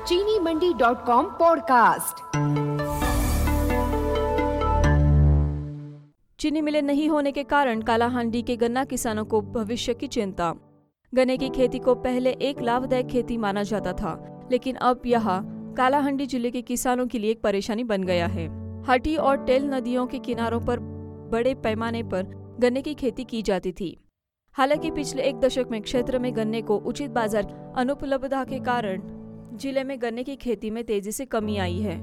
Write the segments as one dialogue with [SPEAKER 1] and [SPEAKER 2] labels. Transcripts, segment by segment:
[SPEAKER 1] चीनी मंडी.com पॉडकास्ट।
[SPEAKER 2] चीनी मिलें नहीं होने के कारण कालाहांडी के गन्ना किसानों को भविष्य की चिंता। गन्ने की खेती को पहले एक लाभदायक खेती माना जाता था, लेकिन अब यह कालाहांडी जिले के किसानों के लिए एक परेशानी बन गया है। हटी और टेल नदियों के किनारों पर बड़े पैमाने पर गन्ने की खेती की जाती थी। हालांकि पिछले एक दशक में क्षेत्र में गन्ने को उचित बाजार अनुपलब्धता के कारण जिले में गन्ने की खेती में तेजी से कमी आई है।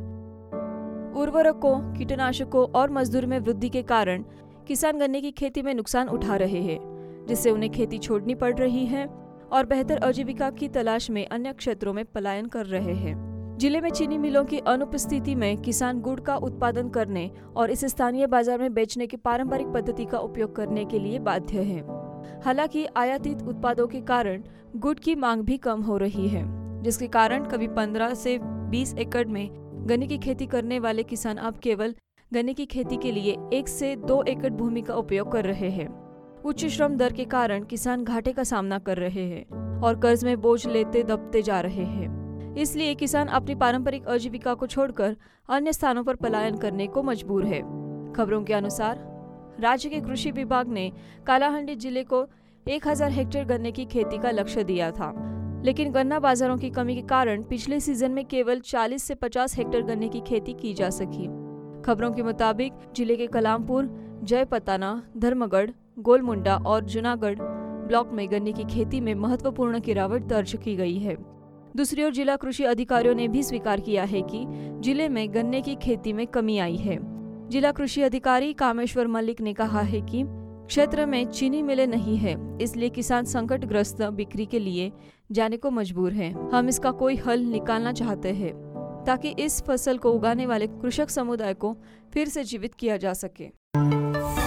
[SPEAKER 2] उर्वरकों, कीटनाशकों और मजदूर में वृद्धि के कारण किसान गन्ने की खेती में नुकसान उठा रहे हैं, जिससे उन्हें खेती छोड़नी पड़ रही है और बेहतर आजीविका की तलाश में अन्य क्षेत्रों में पलायन कर रहे हैं। जिले में चीनी मिलों की अनुपस्थिति में किसान गुड़ का उत्पादन करने और इसे स्थानीय बाजार में बेचने की पारंपरिक पद्धति का उपयोग करने के लिए बाध्य हैं। हालांकि आयातित उत्पादों के कारण गुड़ की मांग भी कम हो रही है, जिसके कारण कभी 15 से 20 एकड़ में गन्ने की खेती करने वाले किसान अब केवल गन्ने की खेती के लिए 1 से 2 एकड़ भूमि का उपयोग कर रहे हैं। उच्च श्रम दर के कारण किसान घाटे का सामना कर रहे हैं और कर्ज में बोझ लेते दबते जा रहे हैं। इसलिए किसान अपनी पारंपरिक आजीविका को छोड़कर अन्य स्थानों पर पलायन करने को मजबूर है। खबरों के अनुसार राज्य के कृषि विभाग ने कालाहांडी जिले को 1000 हेक्टेयर गन्ने की खेती का लक्ष्य दिया था, लेकिन गन्ना बाजारों की कमी के कारण पिछले सीजन में केवल 40 से 50 हेक्टेयर गन्ने की खेती की जा सकी। खबरों के मुताबिक जिले के कलामपुर, जयपताना, धर्मगढ़, गोलमुंडा और जूनागढ़ ब्लॉक में गन्ने की खेती में महत्वपूर्ण गिरावट दर्ज की गई है। दूसरी ओर जिला कृषि अधिकारियों ने भी स्वीकार किया है कि जिले में गन्ने की खेती में कमी आई है। जिला कृषि अधिकारी कामेश्वर मलिक ने कहा है कि क्षेत्र में चीनी मिलें नहीं है, इसलिए किसान संकटग्रस्त बिक्री के लिए जाने को मजबूर हैं। हम इसका कोई हल निकालना चाहते हैं ताकि इस फसल को उगाने वाले कृषक समुदाय को फिर से जीवित किया जा सके।